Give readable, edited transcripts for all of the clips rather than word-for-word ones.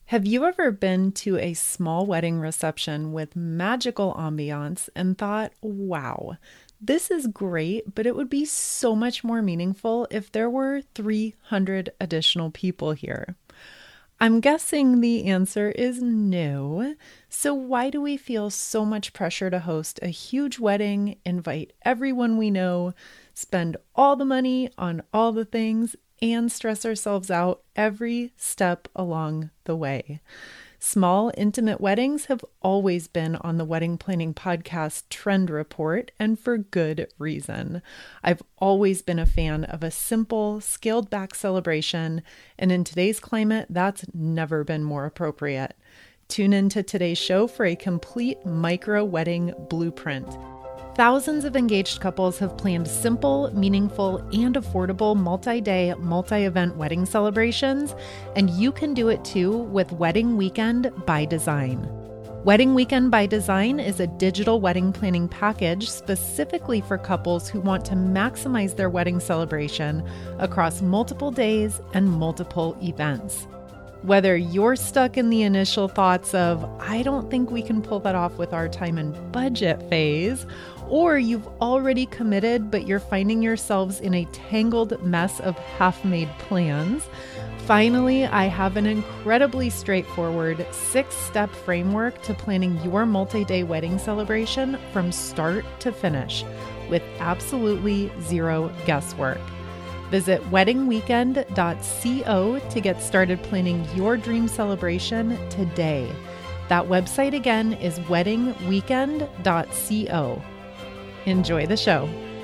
Have you ever been to a small wedding reception with magical ambiance and thought, wow, this is great, but it would be so much more meaningful if there were 300 additional people here? I'm guessing the answer is no. So why do we feel so much pressure to host a huge wedding, invite everyone we know, spend all the money on all the things, and stress ourselves out every step along the way? Small, intimate weddings have always been on the Wedding Planning Podcast Trend Report, and for good reason. I've always been a fan of a simple, scaled-back celebration, and in today's climate, that's never been more appropriate. Tune into today's show for a complete micro-wedding blueprint. Thousands of engaged couples have planned simple, meaningful, and affordable multi-day, multi-event wedding celebrations, and you can do it too with Wedding Weekend by Design. Wedding Weekend by Design is a digital wedding planning package specifically for couples who want to maximize their wedding celebration across multiple days and multiple events. Whether you're stuck in the initial thoughts of, I don't think we can pull that off with our time and budget phase, or you've already committed, but you're finding yourselves in a tangled mess of half-made plans, finally, I have an incredibly straightforward 6-step framework to planning your multi-day wedding celebration from start to finish with absolutely zero guesswork. Visit weddingweekend.co to get started planning your dream celebration today. That website again is weddingweekend.co. Enjoy the show.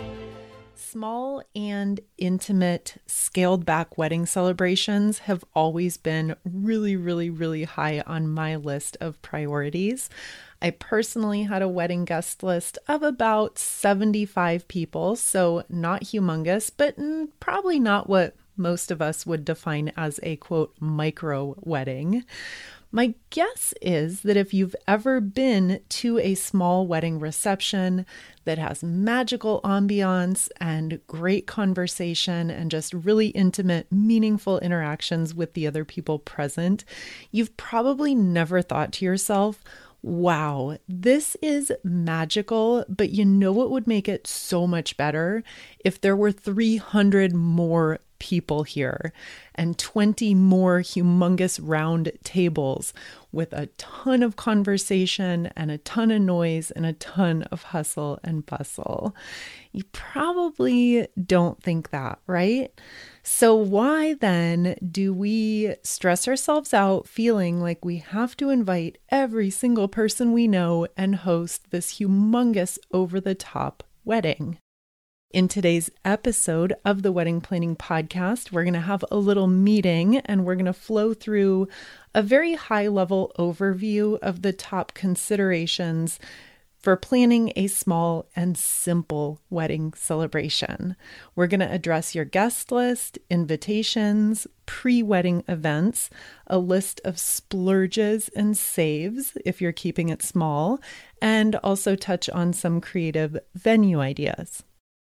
Small and intimate, scaled-back wedding celebrations have always been really high on my list of priorities. I personally had a wedding guest list of about 75 people, so not humongous, but probably not what most of us would define as a, quote, micro wedding. My guess is that if you've ever been to a small wedding reception that has magical ambiance and great conversation and just really intimate, meaningful interactions with the other people present, you've probably never thought to yourself, wow, this is magical, but you know what would make it so much better? If there were 300 more people here and 20 more humongous round tables with a ton of conversation and a ton of noise and a ton of hustle and bustle. You probably don't think that, right? So why then do we stress ourselves out feeling like we have to invite every single person we know and host this humongous over-the-top wedding? In today's episode of the Wedding Planning Podcast, we're going to have a little meeting and we're going to flow through a very high-level overview of the top considerations for planning a small and simple wedding celebration. We're going to address your guest list, invitations, pre-wedding events, a list of splurges and saves if you're keeping it small, and also touch on some creative venue ideas.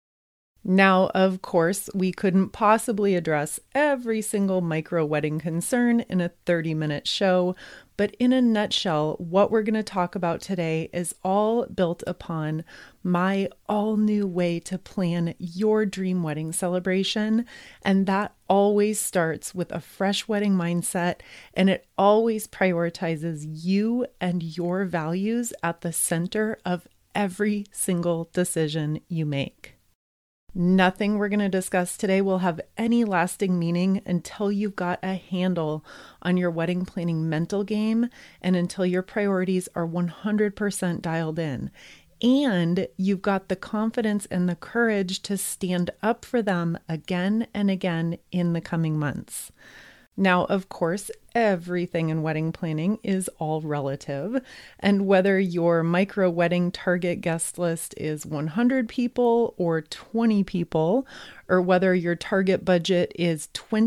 Now, of course, we couldn't possibly address every single micro wedding concern in a 30-minute show, but in a nutshell, what we're going to talk about today is all built upon my all-new way to plan your dream wedding celebration, and that always starts with a fresh wedding mindset, and it always prioritizes you and your values at the center of every single decision you make. Nothing we're going to discuss today will have any lasting meaning until you've got a handle on your wedding planning mental game and until your priorities are 100% dialed in. And you've got the confidence and the courage to stand up for them again and again in the coming months. Now, of course, everything in wedding planning is all relative, and whether your micro wedding target guest list is 100 people or 20 people, or whether your target budget is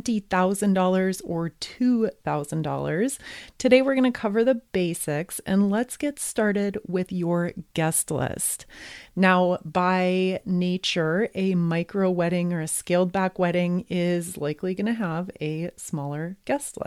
$20,000 or $2,000, today we're going to cover the basics, and let's get started with your guest list. Now, by nature, a micro wedding or a scaled back wedding is likely going to have a smaller guest list.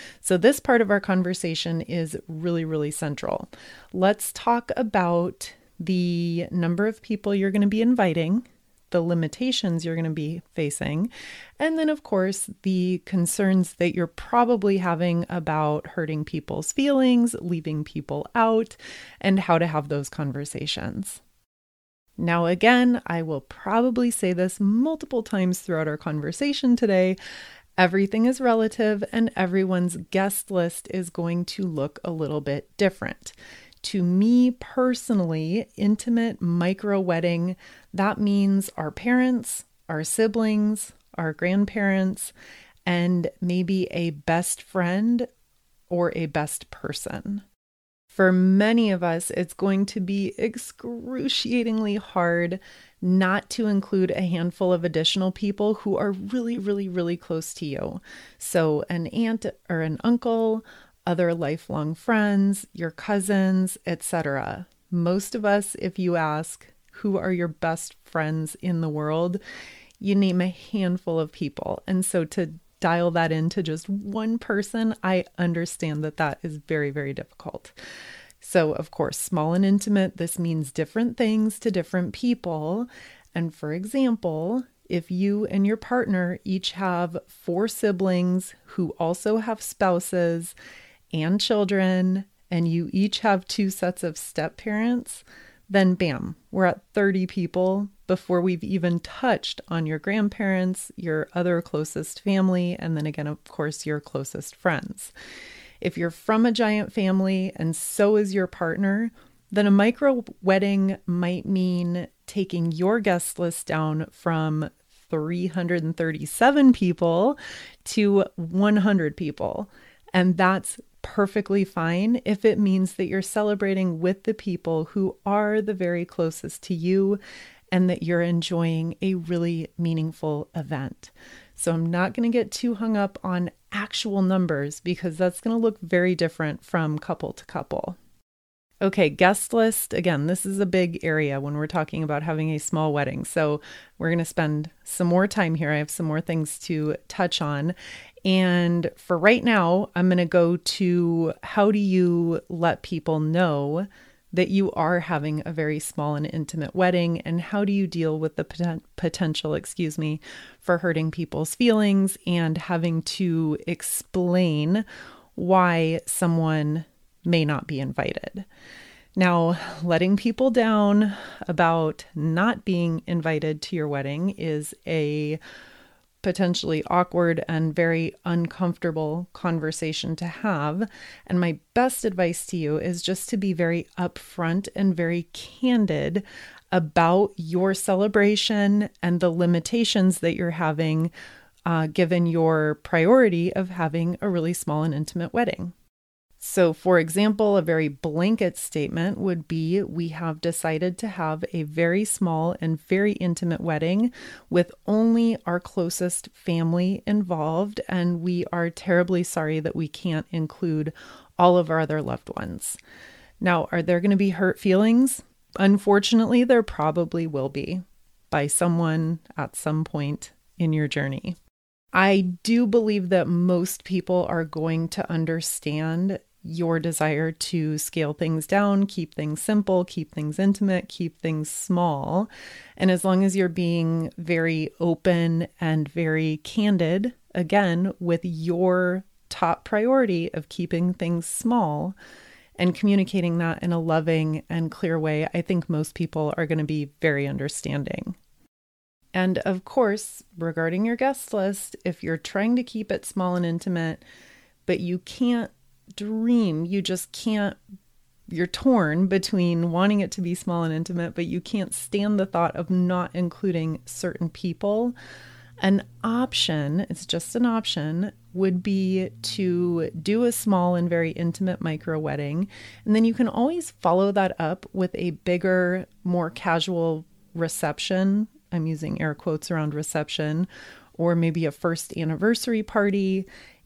So this part of our conversation is really, really central. Let's talk about the number of people you're going to be inviting, the limitations you're going to be facing, and then, of course, the concerns that you're probably having about hurting people's feelings, leaving people out, and how to have those conversations. Now, again, I will probably say this multiple times throughout our conversation today. Everything is relative, and everyone's guest list is going to look a little bit different. To me personally, intimate micro wedding, that means our parents, our siblings, our grandparents, and maybe a best friend or a best person. For many of us, it's going to be excruciatingly hard not to include a handful of additional people who are really, really, really close to you. So an aunt or an uncle, other lifelong friends, your cousins, etc. Most of us, if you ask, who are your best friends in the world, you name a handful of people. And so to dial that into just one person, I understand that that is very, very difficult. So, of course, small and intimate, this means different things to different people. And for example, if you and your partner each have 4 siblings who also have spouses and children, and you each have 2 sets of step parents, then bam, we're at 30 people before we've even touched on your grandparents, your other closest family, and then again, of course, your closest friends. If you're from a giant family and so is your partner, then a micro wedding might mean taking your guest list down from 337 people to 100 people. And that's perfectly fine if it means that you're celebrating with the people who are the very closest to you and that you're enjoying a really meaningful event. So I'm not going to get too hung up on actual numbers because that's going to look very different from couple to couple. Okay, guest list. Again, this is a big area when we're talking about having a small wedding. So we're going to spend some more time here. I have some more things to touch on. And for right now, I'm going to go to how do you let people know that you are having a very small and intimate wedding, and how do you deal with the potential, for hurting people's feelings and having to explain why someone may not be invited. Now, letting people down about not being invited to your wedding is a potentially awkward and very uncomfortable conversation to have. And my best advice to you is just to be very upfront and very candid about your celebration and the limitations that you're having, given your priority of having a really small and intimate wedding. So, for example, a very blanket statement would be, we have decided to have a very small and very intimate wedding with only our closest family involved, and we are terribly sorry that we can't include all of our other loved ones. Now, are there going to be hurt feelings? Unfortunately, there probably will be by someone at some point in your journey. I do believe that most people are going to understand your desire to scale things down, keep things simple, keep things intimate, keep things small. And as long as you're being very open and very candid, again, with your top priority of keeping things small and communicating that in a loving and clear way, I think most people are going to be very understanding. And of course, regarding your guest list, if you're trying to keep it small and intimate, but you can't dream, you just can't, you're torn between wanting it to be small and intimate, but you can't stand the thought of not including certain people, an option, it's just an option, would be to do a small and very intimate micro wedding. And then you can always follow that up with a bigger, more casual reception. I'm using air quotes around reception, or maybe a first anniversary party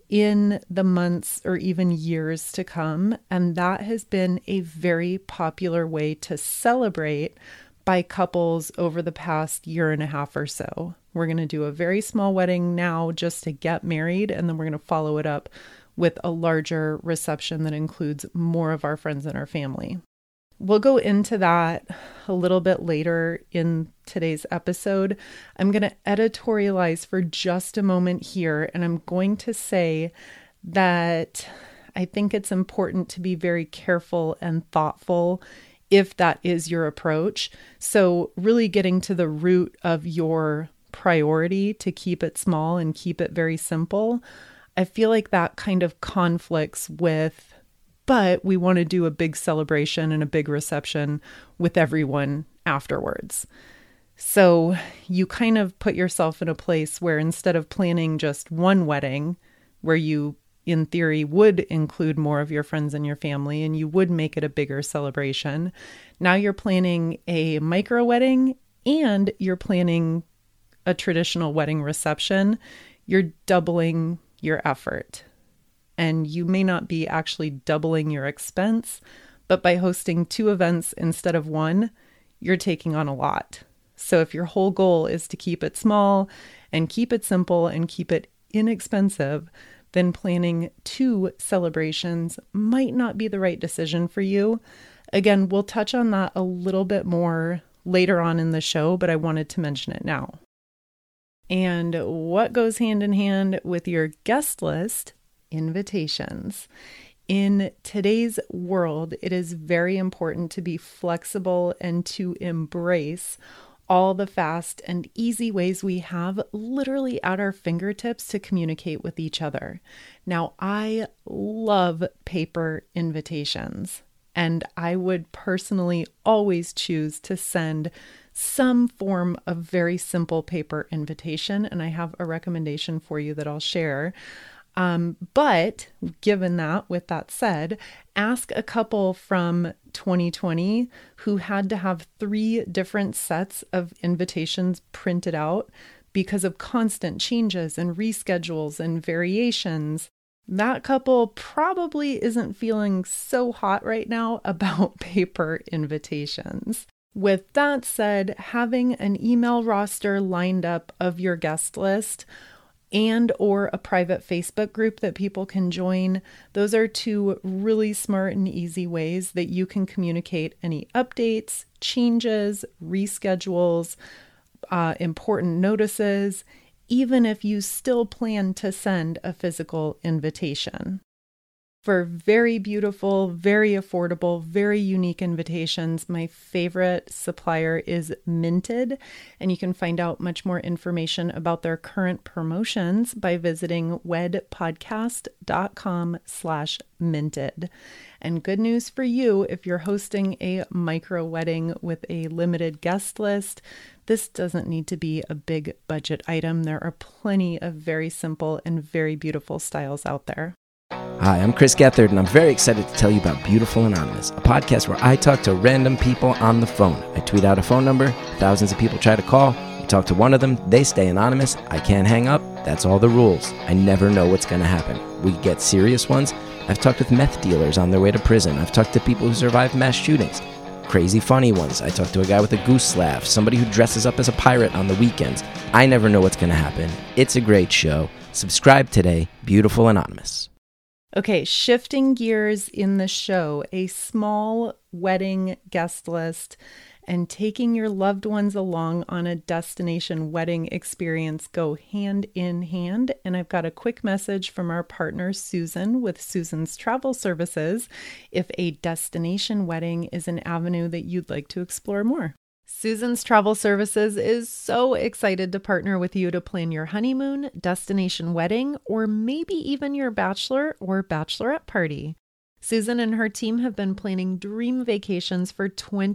in the months or even years to come. And that has been a very popular way to celebrate by couples over the past year and a half or so. We're going to do a very small wedding now just to get married, and then we're going to follow it up with a larger reception that includes more of our friends and our family. We'll go into that a little bit later in today's episode. I'm going to editorialize for just a moment here, and I'm going to say that I think it's important to be very careful and thoughtful if that is your approach. So really getting to the root of your priority to keep it small and keep it very simple, I feel like that kind of conflicts with, but we want to do a big celebration and a big reception with everyone afterwards. So you kind of put yourself in a place where instead of planning just one wedding, where you in theory would include more of your friends and your family and you would make it a bigger celebration, now you're planning a micro wedding and you're planning a traditional wedding reception. You're doubling your effort. And you may not be actually doubling your expense, but by hosting 2 events instead of 1, you're taking on a lot. So if your whole goal is to keep it small and keep it simple and keep it inexpensive, then planning 2 celebrations might not be the right decision for you. Again, we'll touch on that a little bit more later on in the show, but I wanted to mention it now. And what goes hand in hand with your guest list? Invitations. In today's world, it is very important to be flexible and to embrace all the fast and easy ways we have literally at our fingertips to communicate with each other. Now, I love paper invitations, and I would personally always choose to send some form of very simple paper invitation, and I have a recommendation for you that I'll share. But given that, with that said, ask a couple from 2020 who had to have 3 different sets of invitations printed out because of constant changes and reschedules and variations. That couple probably isn't feeling so hot right now about paper invitations. With that said, having an email roster lined up of your guest list and or a private Facebook group that people can join, those are 2 really smart and easy ways that you can communicate any updates, changes, reschedules, important notices, even if you still plan to send a physical invitation. For very beautiful, very affordable, very unique invitations, my favorite supplier is Minted, and you can find out much more information about their current promotions by visiting wedpodcast.com/minted. And good news for you, if you're hosting a micro wedding with a limited guest list, this doesn't need to be a big budget item. There are plenty of very simple and very beautiful styles out there. Hi, I'm Chris Gethard, and I'm very excited to tell you about Beautiful Anonymous, a podcast where I talk to random people on the phone. I tweet out a phone number, thousands of people try to call, you talk to one of them, they stay anonymous, I can't hang up, that's all the rules. I never know what's going to happen. We get serious ones. I've talked with meth dealers on their way to prison. I've talked to people who survived mass shootings. Crazy funny ones. I talked to a guy with a goose laugh, somebody who dresses up as a pirate on the weekends. I never know what's going to happen. It's a great show. Subscribe today, Beautiful Anonymous. Okay, shifting gears in the show, a small wedding guest list and taking your loved ones along on a destination wedding experience go hand in hand. And I've got a quick message from our partner, Susan, with Susan's Travel Services, if a destination wedding is an avenue that you'd like to explore more. Susan's Travel Services is so excited to partner with you to plan your honeymoon, destination wedding, or maybe even your bachelor or bachelorette party. Susan and her team have been planning dream vacations for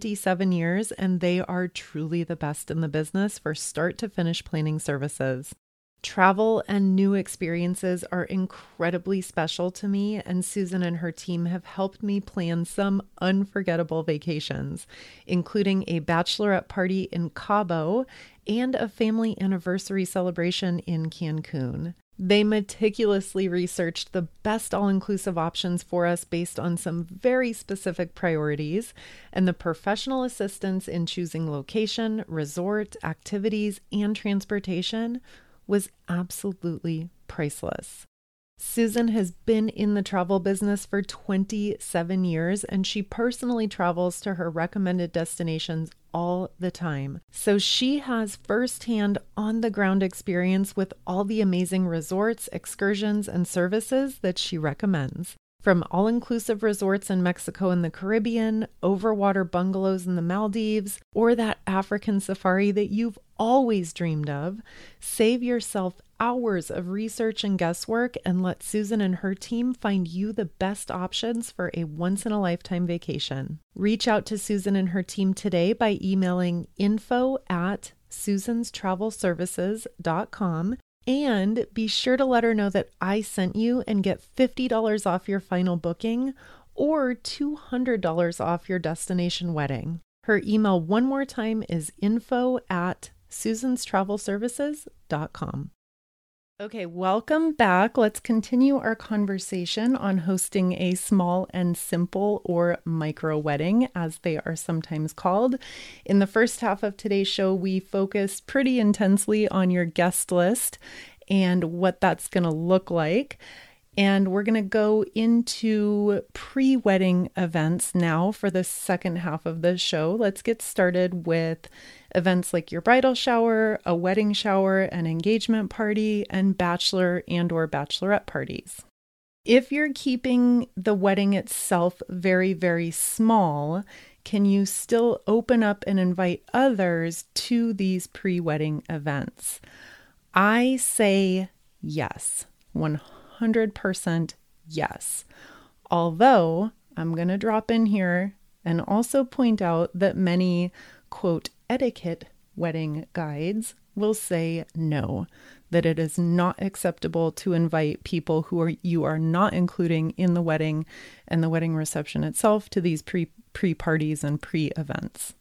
27 years, and they are truly the best in the business for start to finish planning services. Travel and new experiences are incredibly special to me, and Susan and her team have helped me plan some unforgettable vacations, including a bachelorette party in Cabo and a family anniversary celebration in Cancun. They meticulously researched the best all-inclusive options for us based on some very specific priorities, and the professional assistance in choosing location, resort, activities, and transportation was absolutely priceless. Susan has been in the travel business for 27 years, and she personally travels to her recommended destinations all the time. So she has firsthand on-the-ground experience with all the amazing resorts, excursions, and services that she recommends. From all-inclusive resorts in Mexico and the Caribbean, overwater bungalows in the Maldives, or that African safari that you've always dreamed of, save yourself hours of research and guesswork and let Susan and her team find you the best options for a once-in-a-lifetime vacation. Reach out to Susan and her team today by emailing info@susanstravelservices.com. And be sure to let her know that I sent you and get $50 off your final booking or $200 off your destination wedding. Her email one more time is info@susanstravelservices.com. Okay, welcome back. Let's continue our conversation on hosting a small and simple or micro wedding, as they are sometimes called. In the first half of today's show, we focused pretty intensely on your guest list and what that's going to look like. And we're going to go into pre-wedding events now for the second half of the show. Let's get started with events like your bridal shower, a wedding shower, an engagement party, and bachelor and or bachelorette parties. If you're keeping the wedding itself very, very small, can you still open up and invite others to these pre-wedding events? I say yes, 100% yes. Although I'm going to drop in here and also point out that many, quote, etiquette wedding guides will say no, that it is not acceptable to invite people who you are not including in the wedding and the wedding reception itself to these pre-parties and pre-events.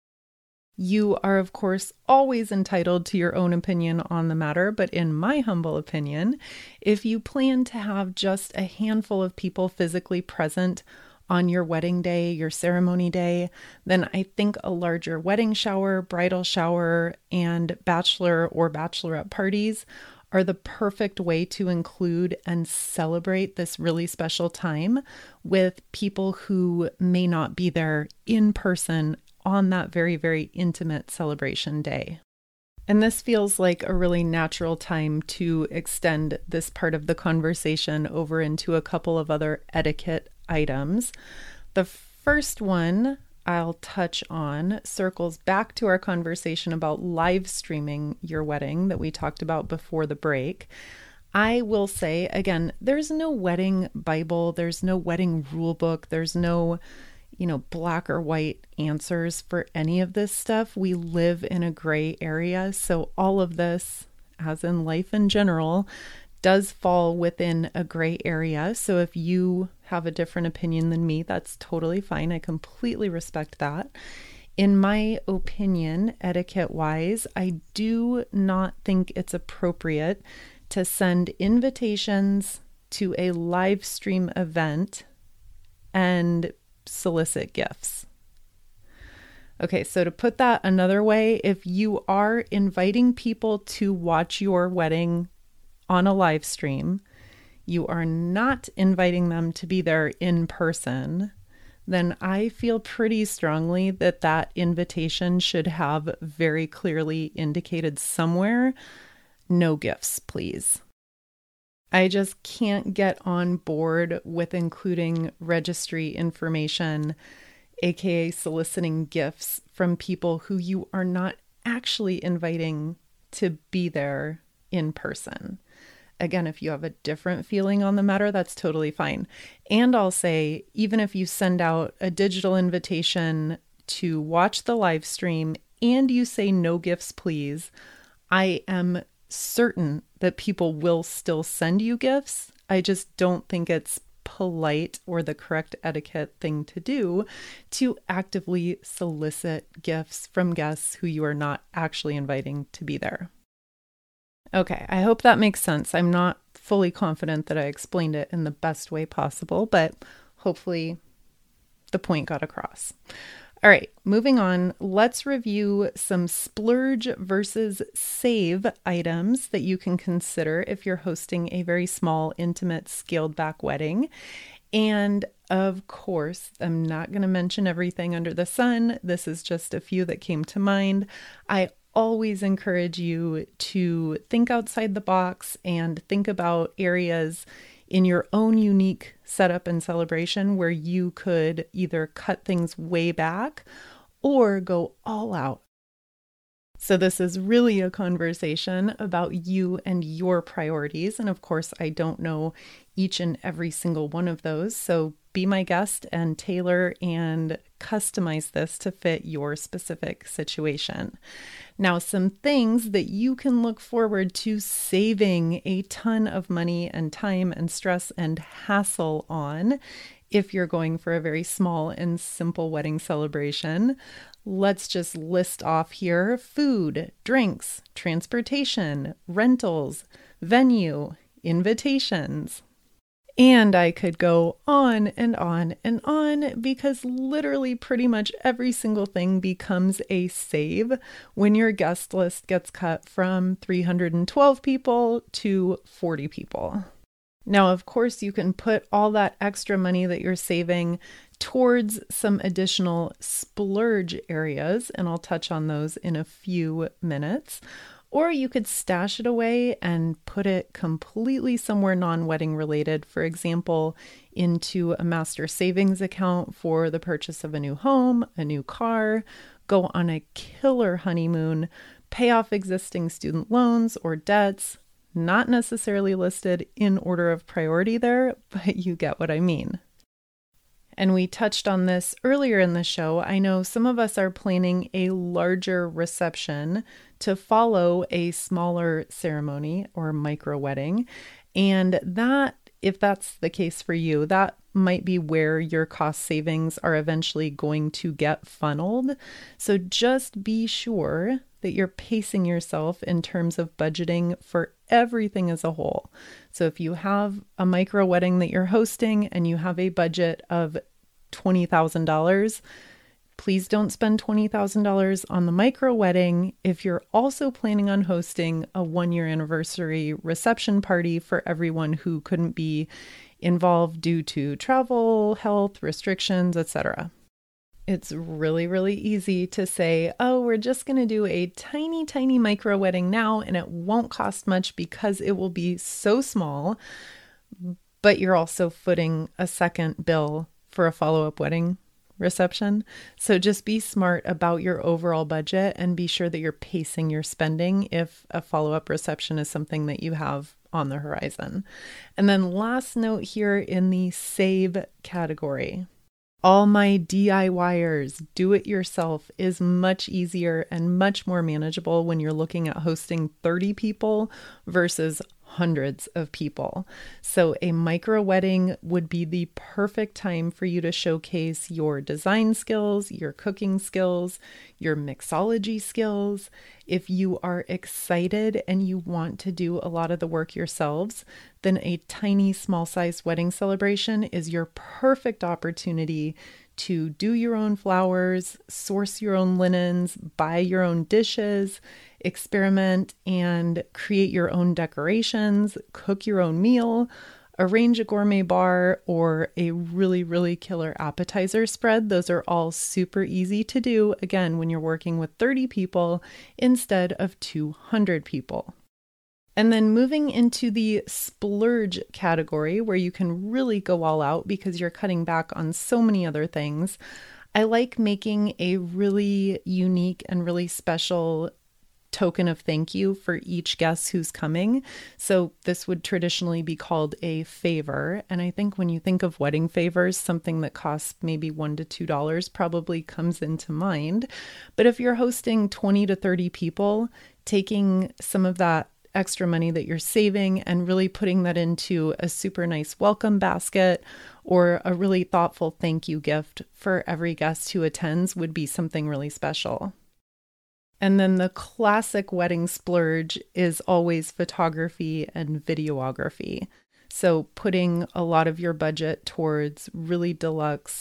You are, of course, always entitled to your own opinion on the matter, but in my humble opinion, if you plan to have just a handful of people physically present on your wedding day, your ceremony day, then I think a larger wedding shower, bridal shower, and bachelor or bachelorette parties are the perfect way to include and celebrate this really special time with people who may not be there in person on that very, very intimate celebration day. And this feels like a really natural time to extend this part of the conversation over into a couple of other etiquette items. The first one I'll touch on circles back to our conversation about live streaming your wedding that we talked about before the break. I will say, again, there's no wedding Bible, there's no wedding rule book, there's no black or white answers for any of this stuff. We live in a gray area. So all of this, as in life in general, does fall within a gray area. So if you have a different opinion than me, that's totally fine. I completely respect that. In my opinion, etiquette-wise, I do not think it's appropriate to send invitations to a live stream event and solicit gifts. Okay, so to put that another way, if you are inviting people to watch your wedding on a live stream, you are not inviting them to be there in person, then I feel pretty strongly that that invitation should have very clearly indicated somewhere, no gifts, please. I just can't get on board with including registry information, aka soliciting gifts from people who you are not actually inviting to be there in person. Again, if you have a different feeling on the matter, that's totally fine. And I'll say, even if you send out a digital invitation to watch the live stream and you say no gifts, please, I am certain that people will still send you gifts. I just don't think it's polite or the correct etiquette thing to do to actively solicit gifts from guests who you are not actually inviting to be there. Okay, I hope that makes sense. I'm not fully confident that I explained it in the best way possible, but hopefully the point got across. All right, moving on, let's review some splurge versus save items that you can consider if you're hosting a very small, intimate, scaled back wedding. And of course, I'm not going to mention everything under the sun. This is just a few that came to mind. I always encourage you to think outside the box and think about areas in your own unique setup and celebration where you could either cut things way back or go all out. So this is really a conversation about you and your priorities. And of course, I don't know each and every single one of those. So be my guest and tailor and customize this to fit your specific situation. Now, some things that you can look forward to saving a ton of money and time and stress and hassle on if you're going for a very small and simple wedding celebration. Let's just list off here: food, drinks, transportation, rentals, venue, invitations. And I could go on and on and on because literally pretty much every single thing becomes a save when your guest list gets cut from 312 people to 40 people. Now, of course, you can put all that extra money that you're saving towards some additional splurge areas, and I'll touch on those in a few minutes. Or you could stash it away and put it completely somewhere non-wedding related, for example, into a master savings account for the purchase of a new home, a new car, go on a killer honeymoon, pay off existing student loans or debts, not necessarily listed in order of priority there, but you get what I mean. And we touched on this earlier in the show. I know some of us are planning a larger reception to follow a smaller ceremony or micro wedding. And that, if that's the case for you, that might be where your cost savings are eventually going to get funneled. So just be sure that you're pacing yourself in terms of budgeting for everything as a whole. So if you have a micro wedding that you're hosting and you have a budget of $20,000, please don't spend $20,000 on the micro wedding if you're also planning on hosting a 1-year anniversary reception party for everyone who couldn't be involved due to travel, health restrictions, etc. It's really, really easy to say, oh, we're just going to do a tiny, tiny micro wedding now, and it won't cost much because it will be so small, but you're also footing a second bill for a follow-up wedding reception. So just be smart about your overall budget and be sure that you're pacing your spending if a follow-up reception is something that you have on the horizon. And then last note here in the save category. All my DIYers, do it yourself, is much easier and much more manageable when you're looking at hosting 30 people versus hundreds of people. So a micro wedding would be the perfect time for you to showcase your design skills, your cooking skills, your mixology skills. If you are excited and you want to do a lot of the work yourselves, then a tiny small size wedding celebration is your perfect opportunity to do your own flowers, source your own linens, buy your own dishes, experiment and create your own decorations, cook your own meal, arrange a gourmet bar, or a really, really killer appetizer spread. Those are all super easy to do, again, when you're working with 30 people instead of 200 people. And then moving into the splurge category where you can really go all out because you're cutting back on so many other things. I like making a really unique and really special token of thank you for each guest who's coming. So this would traditionally be called a favor. And I think when you think of wedding favors, something that costs maybe $1 to $2 probably comes into mind. But if you're hosting 20 to 30 people, taking some of that extra money that you're saving and really putting that into a super nice welcome basket or a really thoughtful thank you gift for every guest who attends would be something really special. And then the classic wedding splurge is always photography and videography. So putting a lot of your budget towards really deluxe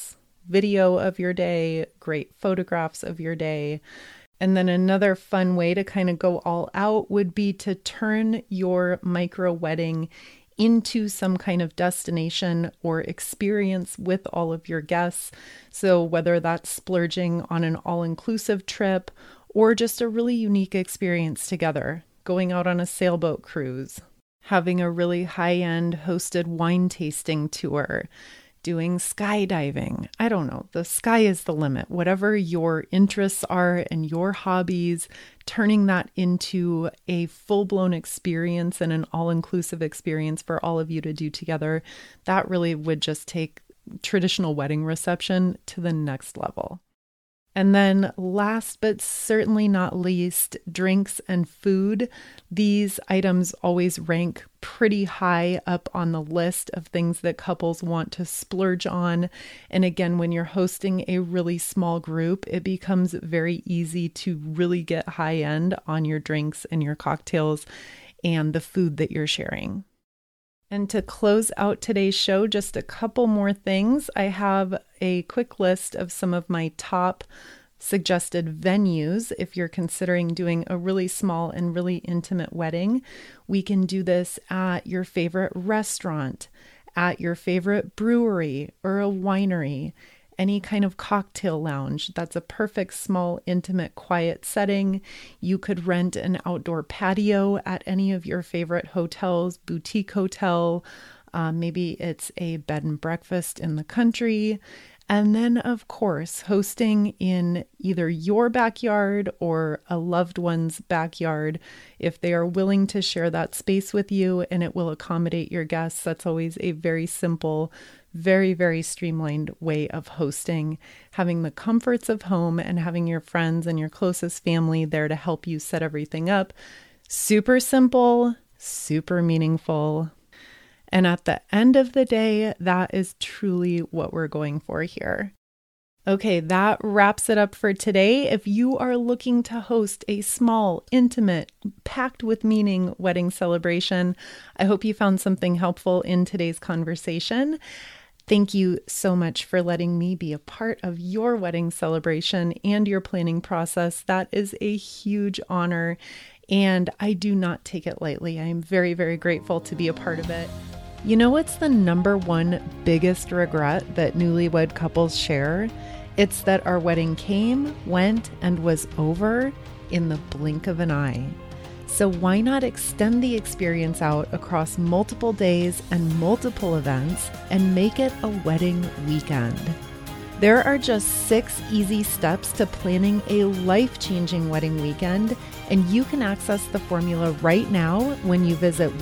video of your day, great photographs of your day. And then another fun way to kind of go all out would be to turn your micro wedding into some kind of destination or experience with all of your guests. So whether that's splurging on an all-inclusive trip or just a really unique experience together, going out on a sailboat cruise, having a really high-end hosted wine tasting tour, doing skydiving. I don't know. The sky is the limit. Whatever your interests are and your hobbies, turning that into a full-blown experience and an all-inclusive experience for all of you to do together, that really would just take traditional wedding reception to the next level. And then last but certainly not least, drinks and food. These items always rank pretty high up on the list of things that couples want to splurge on. And again, when you're hosting a really small group, it becomes very easy to really get high end on your drinks and your cocktails and the food that you're sharing. And to close out today's show, just a couple more things. I have a quick list of some of my top suggested venues if you're considering doing a really small and really intimate wedding. We can do this at your favorite restaurant, at your favorite brewery or a winery, any kind of cocktail lounge. That's a perfect small, intimate, quiet setting. You could rent an outdoor patio at any of your favorite hotels, boutique hotel. Maybe it's a bed and breakfast in the country. And then, of course, hosting in either your backyard or a loved one's backyard, if they are willing to share that space with you and it will accommodate your guests. That's always a very simple, very, very streamlined way of hosting, having the comforts of home and having your friends and your closest family there to help you set everything up. Super simple, super meaningful. And at the end of the day, that is truly what we're going for here. Okay, that wraps it up for today. If you are looking to host a small, intimate, packed with meaning wedding celebration, I hope you found something helpful in today's conversation. Thank you so much for letting me be a part of your wedding celebration and your planning process. That is a huge honor, and I do not take it lightly. I am very, very grateful to be a part of it. You know what's the number one biggest regret that newlywed couples share? It's that our wedding came, went, and was over in the blink of an eye. So why not extend the experience out across multiple days and multiple events and make it a wedding weekend? There are just 6 easy steps to planning a life-changing wedding weekend, and you can access the formula right now when you visit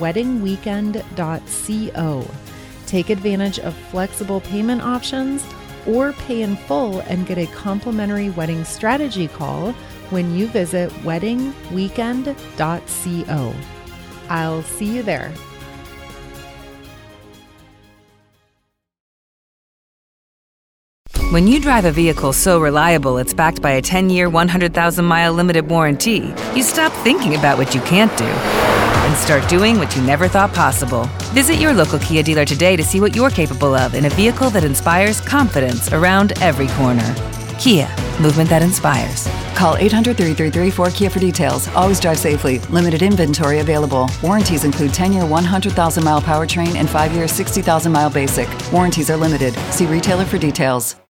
weddingweekend.co. Take advantage of flexible payment options or pay in full and get a complimentary wedding strategy call when you visit weddingweekend.co. I'll see you there. When you drive a vehicle so reliable it's backed by a 10-year, 100,000-mile limited warranty, you stop thinking about what you can't do and start doing what you never thought possible. Visit your local Kia dealer today to see what you're capable of in a vehicle that inspires confidence around every corner. Kia, movement that inspires. Call 800-333-4KIA for details. Always drive safely. Limited inventory available. Warranties include 10-year 100,000-mile powertrain and 5-year 60,000-mile basic. Warranties are limited. See retailer for details.